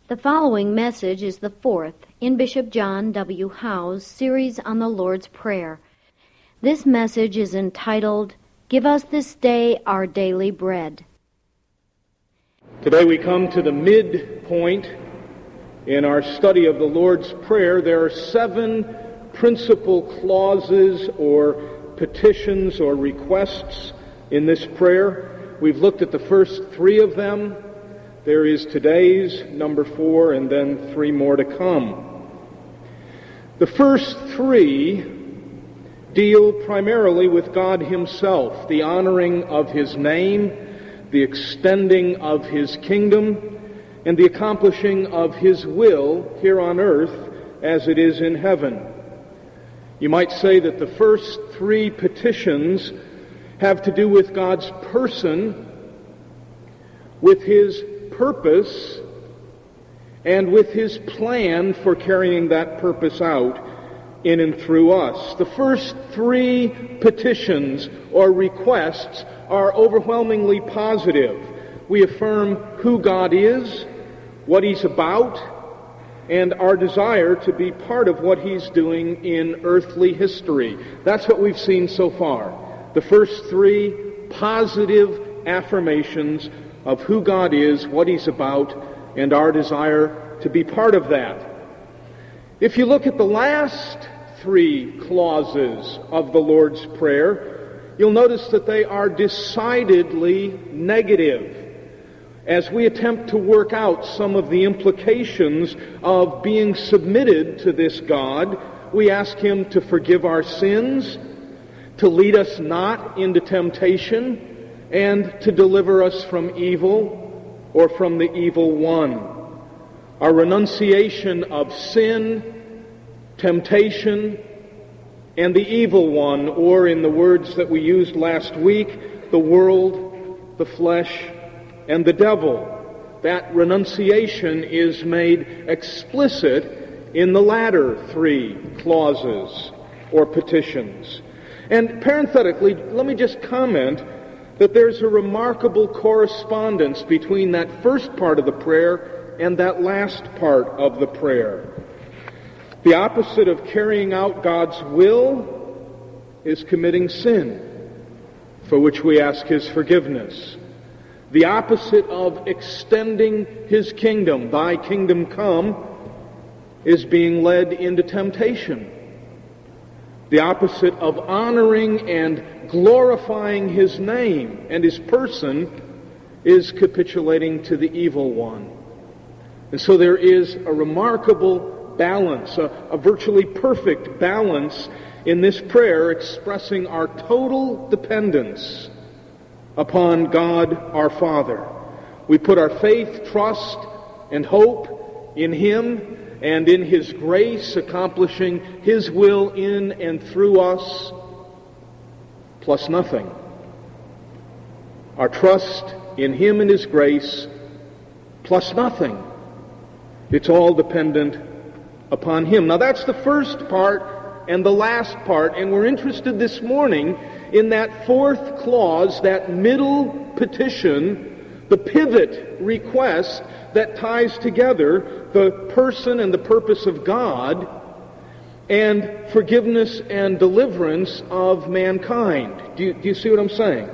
The following message is the fourth in Bishop John W. Howe's series on the Lord's Prayer. This message is entitled, Give Us This Day Our Daily Bread. Today we come to the midpoint in our study of the Lord's Prayer. There are 7 principal clauses or petitions or requests in this prayer. We've looked at the first 3 of them. There is today's number 4 and then 3 more to come. The first 3 deal primarily with God Himself, the honoring of His name, the extending of His kingdom, and the accomplishing of His will here on earth as it is in heaven. You might say that the first 3 petitions have to do with God's person, with His purpose, and with His plan for carrying that purpose out in and through us. The first 3 petitions or requests are overwhelmingly positive. We affirm who God is, what He's about, and our desire to be part of what He's doing in earthly history. That's what we've seen so far. The first 3 positive affirmations of who God is, what He's about, and our desire to be part of that. If you look at the last 3 clauses of the Lord's Prayer, you'll notice that they are decidedly negative. As we attempt to work out some of the implications of being submitted to this God, we ask Him to forgive our sins, to lead us not into temptation, and to deliver us from evil or from the evil one. Our renunciation of sin, temptation, and the evil one, or in the words that we used last week, the world, the flesh, and the devil. That renunciation is made explicit in the latter 3 clauses or petitions. And parenthetically, let me just comment that there's a remarkable correspondence between that first part of the prayer and that last part of the prayer. The opposite of carrying out God's will is committing sin, for which we ask His forgiveness. The opposite of extending His kingdom, Thy kingdom come, is being led into temptation. The opposite of honoring and glorifying His name and His person is capitulating to the evil one. And so there is a remarkable balance, a virtually perfect balance in this prayer expressing our total dependence upon God our Father. We put our faith, trust, and hope in Him and in His grace accomplishing His will in and through us, plus nothing. Our trust in Him and His grace, plus nothing. It's all dependent upon Him. Now that's the first part and the last part, and we're interested this morning in that 4th clause, that middle petition, the pivot request that ties together the person and the purpose of God and forgiveness and deliverance of mankind. Do you see what I'm saying?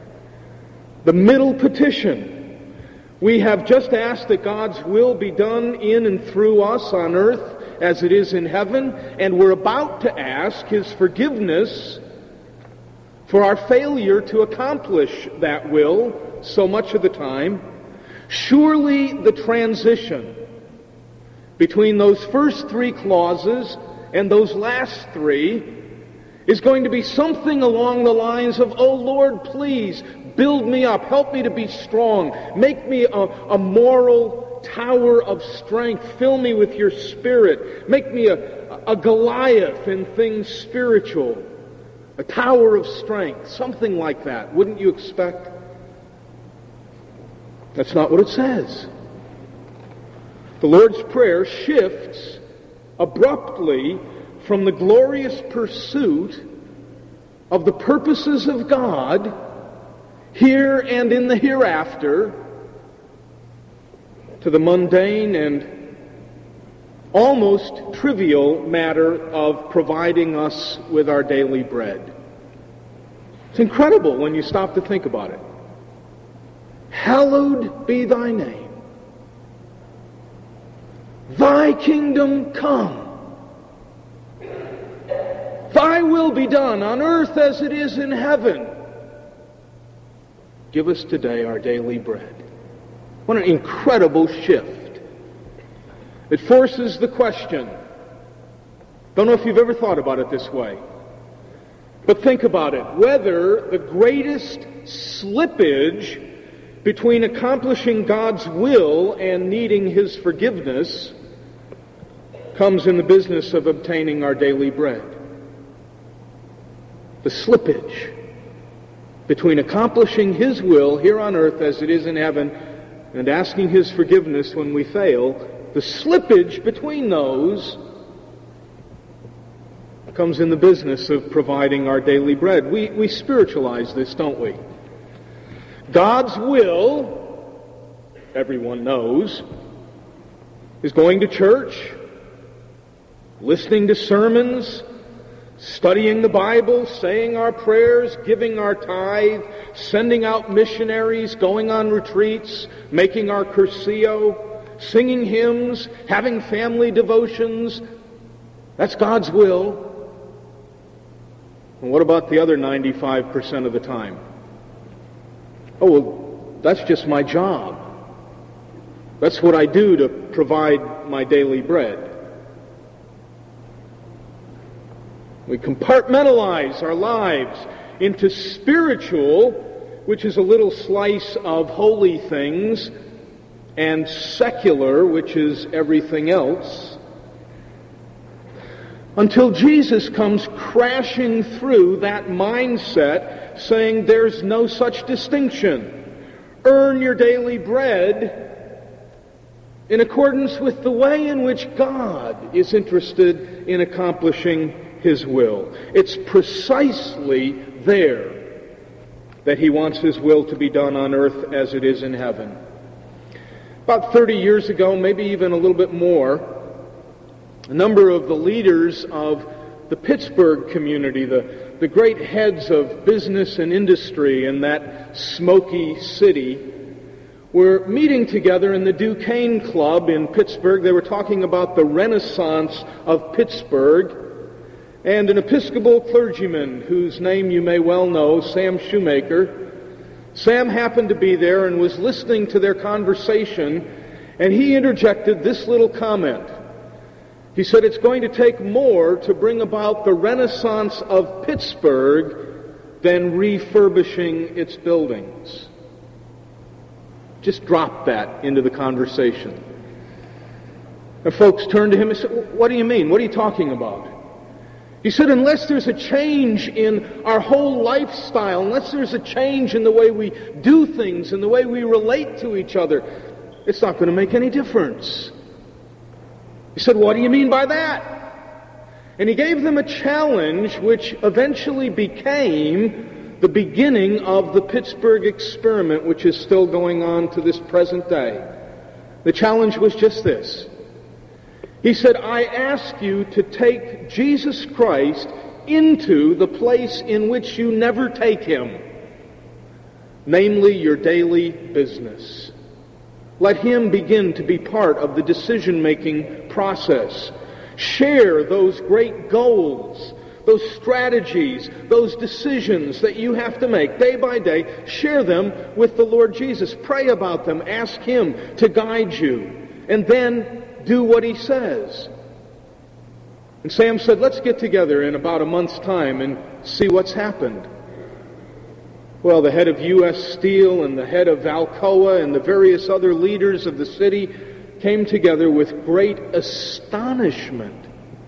The middle petition. We have just asked that God's will be done in and through us on earth as it is in heaven, and we're about to ask His forgiveness for our failure to accomplish that will so much of the time. Surely the transition between those first 3 clauses and those last 3 is going to be something along the lines of, oh Lord, please build me up, help me to be strong, make me a moral tower of strength, fill me with your Spirit, make me a Goliath in things spiritual, a tower of strength, something like that. Wouldn't you expect? That's not what it says. The Lord's Prayer shifts abruptly from the glorious pursuit of the purposes of God here and in the hereafter to the mundane and almost trivial matter of providing us with our daily bread. It's incredible when you stop to think about it. Hallowed be thy name. Thy kingdom come. Thy will be done on earth as it is in heaven. Give us today our daily bread. What an incredible shift. It forces the question. Don't know if you've ever thought about it this way. But think about it. Whether the greatest slippage between accomplishing God's will and needing His forgiveness comes in the business of obtaining our daily bread. The slippage between accomplishing His will here on earth as it is in heaven and asking His forgiveness when we fail, the slippage between those comes in the business of providing our daily bread. We spiritualize this, don't we? God's will, everyone knows, is going to church, listening to sermons, studying the Bible, saying our prayers, giving our tithe, sending out missionaries, going on retreats, making our cursillo, singing hymns, having family devotions. That's God's will. And what about the other 95% of the time? Oh, well, that's just my job. That's what I do to provide my daily bread. We compartmentalize our lives into spiritual, which is a little slice of holy things, and secular, which is everything else, until Jesus comes crashing through that mindset, saying there's no such distinction. Earn your daily bread in accordance with the way in which God is interested in accomplishing His will. It's precisely there that He wants His will to be done on earth as it is in heaven. About 30 years ago, maybe even a little bit more, a number of the leaders of the Pittsburgh community, the great heads of business and industry in that smoky city, were meeting together in the Duquesne Club in Pittsburgh. They were talking about the Renaissance of Pittsburgh. And an Episcopal clergyman, whose name you may well know, Sam Shoemaker. Sam happened to be there and was listening to their conversation, and he interjected this little comment. He said, it's going to take more to bring about the Renaissance of Pittsburgh than refurbishing its buildings. Just drop that into the conversation. And folks turned to him and said, what do you mean? What are you talking about? He said, unless there's a change in our whole lifestyle, unless there's a change in the way we do things and the way we relate to each other, it's not going to make any difference. He said, what do you mean by that? And he gave them a challenge which eventually became the beginning of the Pittsburgh experiment, which is still going on to this present day. The challenge was just this. He said, I ask you to take Jesus Christ into the place in which you never take Him, namely your daily business. Let Him begin to be part of the decision-making process. Share those great goals, those strategies, those decisions that you have to make day by day. Share them with the Lord Jesus. Pray about them. Ask Him to guide you. And then do what He says. And Sam said, let's get together in about a month's time and see what's happened. Well, the head of U.S. Steel and the head of Alcoa and the various other leaders of the city came together with great astonishment.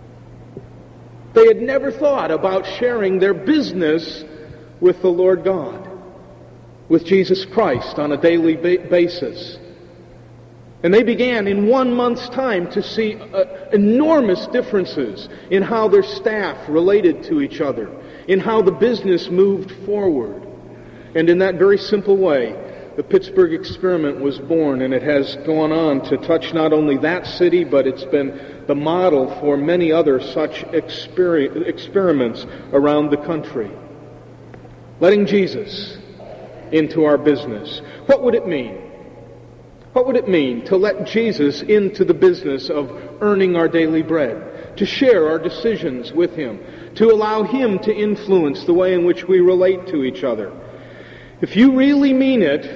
They had never thought about sharing their business with the Lord God, with Jesus Christ on a daily basis. And they began in 1 month's time to see enormous differences in how their staff related to each other, in how the business moved forward. And in that very simple way, the Pittsburgh experiment was born, and it has gone on to touch not only that city, but it's been the model for many other such experiments around the country. Letting Jesus into our business. What would it mean? What would it mean to let Jesus into the business of earning our daily bread? To share our decisions with Him? To allow Him to influence the way in which we relate to each other? If you really mean it,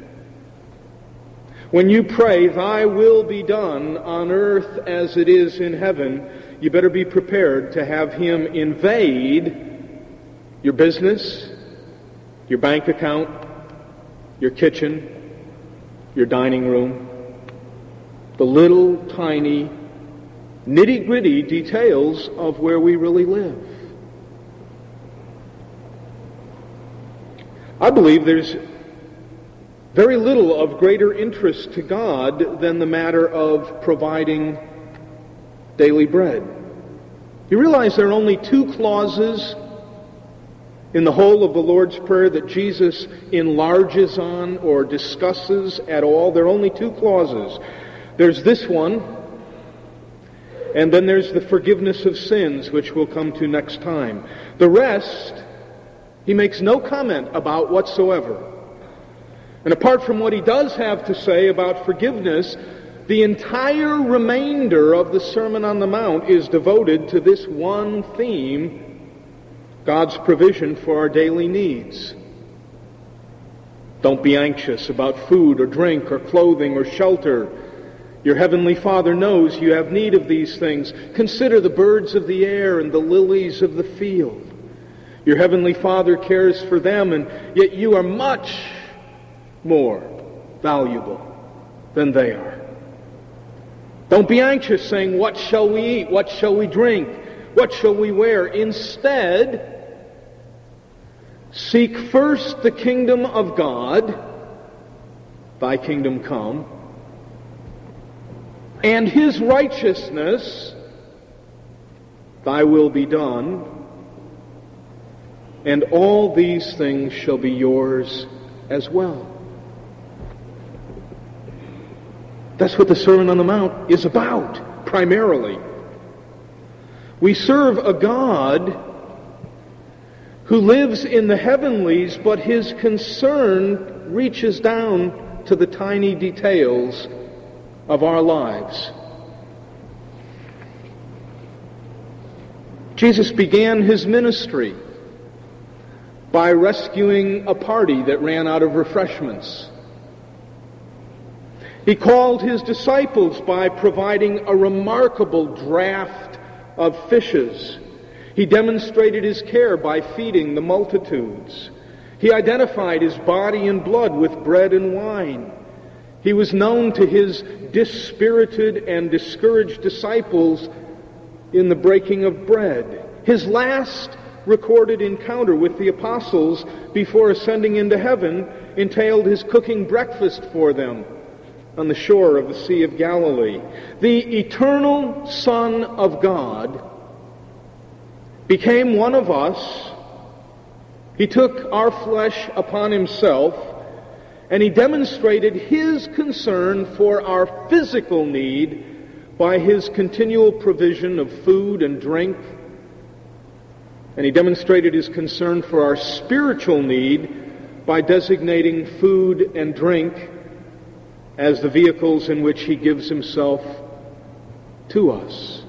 when you pray, "Thy will be done on earth as it is in heaven," you better be prepared to have Him invade your business, your bank account, your kitchen, your dining room, the little tiny nitty-gritty details of where we really live. I believe there's very little of greater interest to God than the matter of providing daily bread. You realize there are only 2 clauses in the whole of the Lord's Prayer that Jesus enlarges on or discusses at all. There are only 2 clauses. There's this one, and then there's the forgiveness of sins, which we'll come to next time. The rest, He makes no comment about whatsoever. And apart from what He does have to say about forgiveness, the entire remainder of the Sermon on the Mount is devoted to this one theme: God's provision for our daily needs. Don't be anxious about food or drink or clothing or shelter. Your heavenly Father knows you have need of these things. Consider the birds of the air and the lilies of the field. Your heavenly Father cares for them, and yet you are much more valuable than they are. Don't be anxious saying, "What shall we eat? What shall we drink? What shall we wear?" Instead, seek first the kingdom of God, "Thy kingdom come," and His righteousness, "Thy will be done," and all these things shall be yours as well. That's what the Sermon on the Mount is about, primarily. We serve a God who lives in the heavenlies, but His concern reaches down to the tiny details of our lives. Jesus began His ministry by rescuing a party that ran out of refreshments. He called His disciples by providing a remarkable draft of fishes. He demonstrated His care by feeding the multitudes. He identified His body and blood with bread and wine. He was known to His dispirited and discouraged disciples in the breaking of bread. His last recorded encounter with the apostles before ascending into heaven entailed His cooking breakfast for them on the shore of the Sea of Galilee. The eternal Son of God became one of us. He took our flesh upon Himself, and He demonstrated His concern for our physical need by His continual provision of food and drink. And He demonstrated His concern for our spiritual need by designating food and drink as the vehicles in which He gives Himself to us.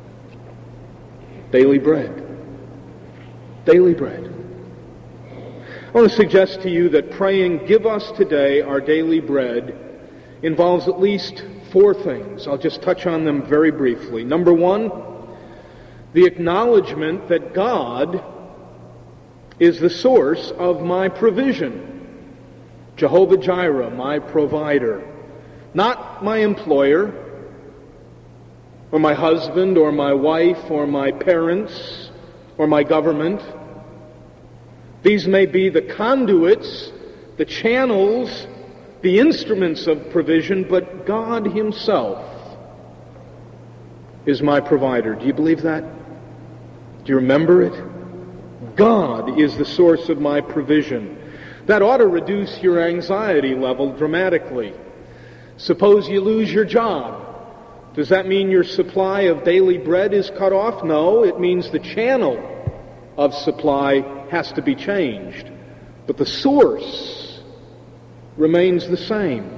Daily bread. Daily bread. I want to suggest to you that praying, "Give us today our daily bread," involves at least 4 things. I'll just touch on them very briefly. Number 1, the acknowledgement that God is the source of my provision. Jehovah Jireh, my provider. Not my employer, or my husband, or my wife, or my parents, or my government. These may be the conduits, the channels, the instruments of provision, but God Himself is my provider. Do you believe that? Do you remember it? God is the source of my provision. That ought to reduce your anxiety level dramatically. Suppose you lose your job. Does that mean your supply of daily bread is cut off? No, it means the channel of supply has to be changed. But the source remains the same.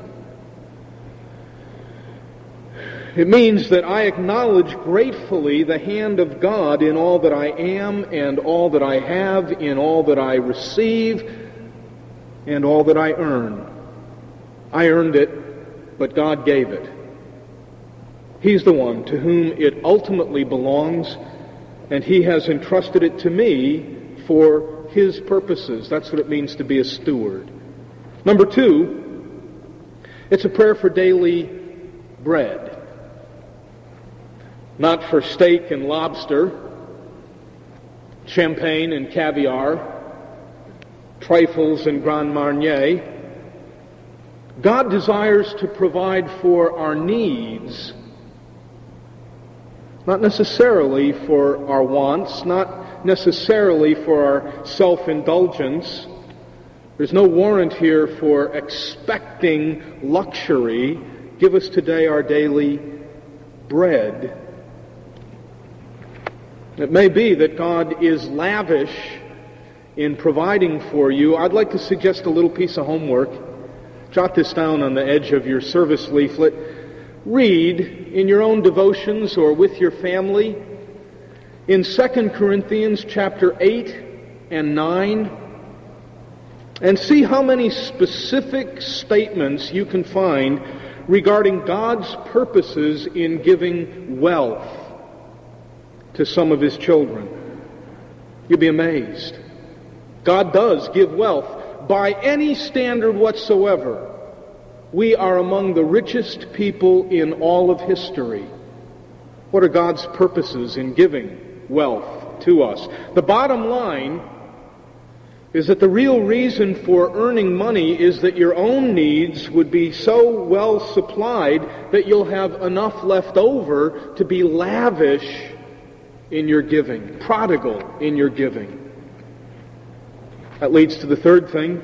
It means that I acknowledge gratefully the hand of God in all that I am and all that I have, in all that I receive and all that I earn. I earned it, but God gave it. He's the one to whom it ultimately belongs, and He has entrusted it to me for His purposes. That's what it means to be a steward. Number 2, it's a prayer for daily bread. Not for steak and lobster, champagne and caviar, trifles and Grand Marnier. God desires to provide for our needs, not necessarily for our wants, not necessarily for our self-indulgence. There's no warrant here for expecting luxury. Give us today our daily bread. It may be that God is lavish in providing for you. I'd like to suggest a little piece of homework. Jot this down on the edge of your service leaflet. Read in your own devotions or with your family in 2 Corinthians chapter 8 and 9, and see how many specific statements you can find regarding God's purposes in giving wealth to some of His children. You'll be amazed. God does give wealth by any standard whatsoever. We are among the richest people in all of history. What are God's purposes in giving wealth to us? The bottom line is that the real reason for earning money is that your own needs would be so well supplied that you'll have enough left over to be lavish in your giving, prodigal in your giving. That leads to the third thing.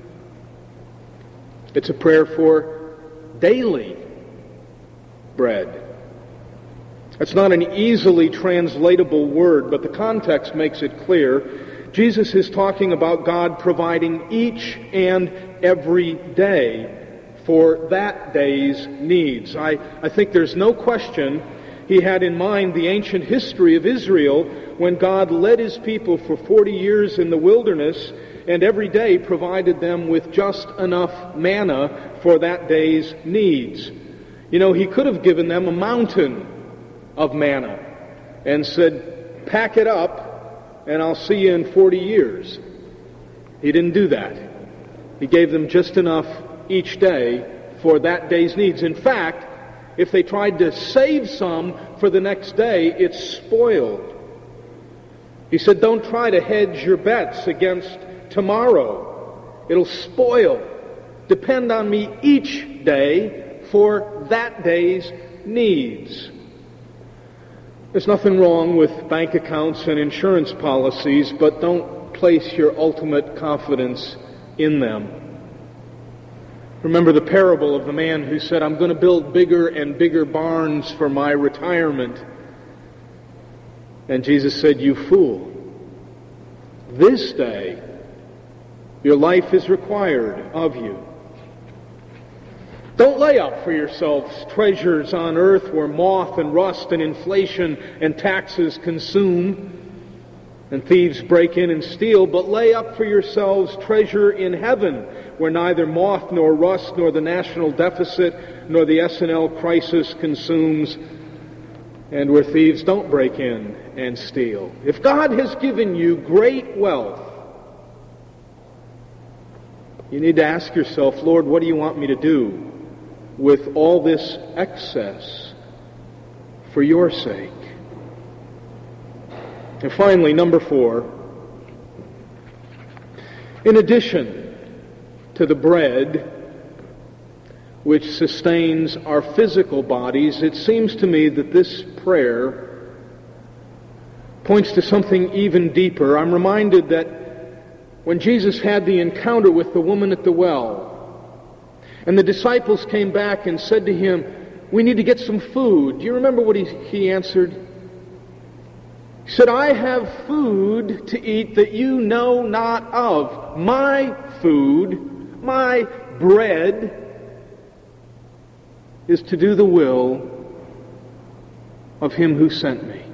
It's a prayer for daily bread. It's not an easily translatable word, but the context makes it clear. Jesus is talking about God providing each and every day for that day's needs. I think there's no question He had in mind the ancient history of Israel when God led His people for 40 years in the wilderness and every day provided them with just enough manna for that day's needs. You know, He could have given them a mountain of manna and said, pack it up and I'll see you in 40 years. He didn't do that. He gave them just enough each day for that day's needs. In fact, if they tried to save some for the next day, it's spoiled. He said, don't try to hedge your bets against tomorrow. It'll spoil. Depend on me each day for that day's needs. There's nothing wrong with bank accounts and insurance policies, but don't place your ultimate confidence in them. Remember the parable of the man who said, I'm going to build bigger and bigger barns for my retirement. And Jesus said, you fool. This day, your life is required of you. Don't lay up for yourselves treasures on earth where moth and rust and inflation and taxes consume and thieves break in and steal, but lay up for yourselves treasure in heaven where neither moth nor rust nor the national deficit nor the S&L crisis consumes and where thieves don't break in and steal. If God has given you great wealth, you need to ask yourself, Lord, what do you want me to do with all this excess for your sake? And finally, number 4, in addition to the bread which sustains our physical bodies, it seems to me that this prayer points to something even deeper. I'm reminded that when Jesus had the encounter with the woman at the well. And the disciples came back and said to him, "We need to get some food." Do you remember what he answered? He said, "I have food to eat that you know not of. My food, my bread, is to do the will of him who sent me."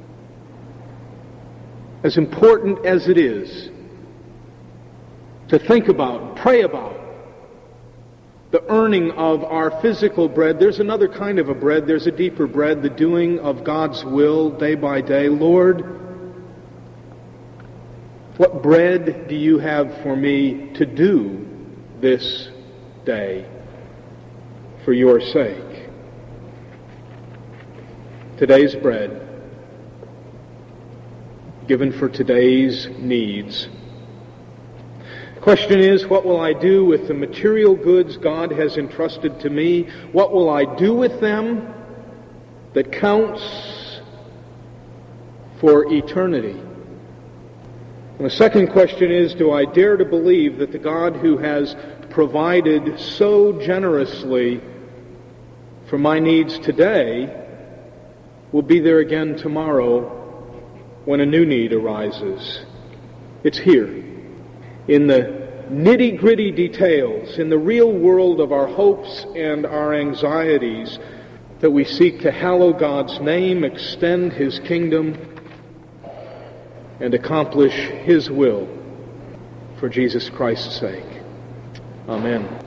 As important as it is to think about, pray about the earning of our physical bread, there's another kind of a bread. There's a deeper bread, the doing of God's will day by day. Lord, what bread do you have for me to do this day for your sake? Today's bread, given for today's needs. Question is, what will I do with the material goods God has entrusted to me? What will I do with them that counts for eternity? And the second question is, do I dare to believe that the God who has provided so generously for my needs today will be there again tomorrow when a new need arises? It's here, in the nitty-gritty details, in the real world of our hopes and our anxieties, that we seek to hallow God's name, extend His kingdom, and accomplish His will for Jesus Christ's sake. Amen.